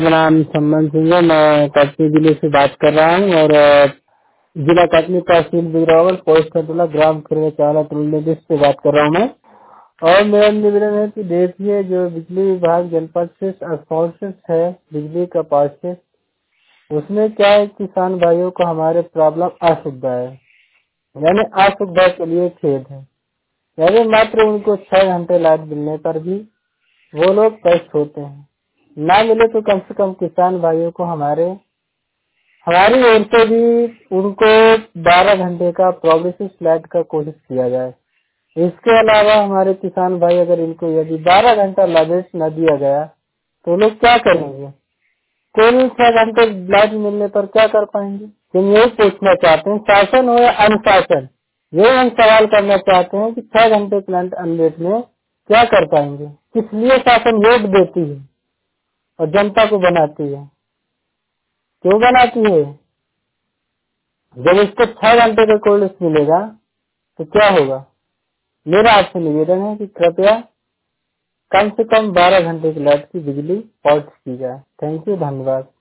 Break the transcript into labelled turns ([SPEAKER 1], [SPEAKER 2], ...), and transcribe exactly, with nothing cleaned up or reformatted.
[SPEAKER 1] मेरा नाम सम्मान सिंह है। मैं कटनी जिले से बात कर रहा हूँ और अ, जिला कटनी तहसील बिजरावल पोस्ट कंट्रोलर ग्राम खिरवा चावला निर्देश से बात कर रहा हूँ मैं। और मेरा निवेदन है कि देखिए, जो बिजली विभाग जनपद से स्पॉन्सर है बिजली का पार्सेस, उसमें क्या है, किसान भाइयों को हमारे प्रॉब्लम असुविधा है, यानी असुविधा के लिए खेद है। यानी मात्र उनको छह घंटे लाइट मिलने पर भी वो लोग कष्ट होते हैं। ना मिले तो कम से कम किसान भाइयों को हमारे हमारी ओर से भी उनको बारह घंटे का प्रोग्रेसिव स्लैट का कोशिश किया जाए। इसके अलावा हमारे किसान भाई, अगर इनको यदि बारह घंटा लाइट न दिया गया तो लोग क्या करेंगे? कुल छह घंटे लाइट मिलने पर क्या कर पाएंगे? हम यही पूछना चाहते हैं, शासन हो या अनुशासन, यही हम सवाल करना चाहते हैं कि छह घंटे प्लांट अनलेट में क्या कर पाएंगे? किस लिए शासन वोट देती है और जनता को बनाती है? क्यों बनाती है? जब इसको छह घंटे का कोल्ड मिलेगा तो क्या होगा? मेरा आपसे निवेदन है कि कृपया कम से कम बारह घंटे की लाइट की बिजली पहुंच की जाए। थैंक यू, धन्यवाद।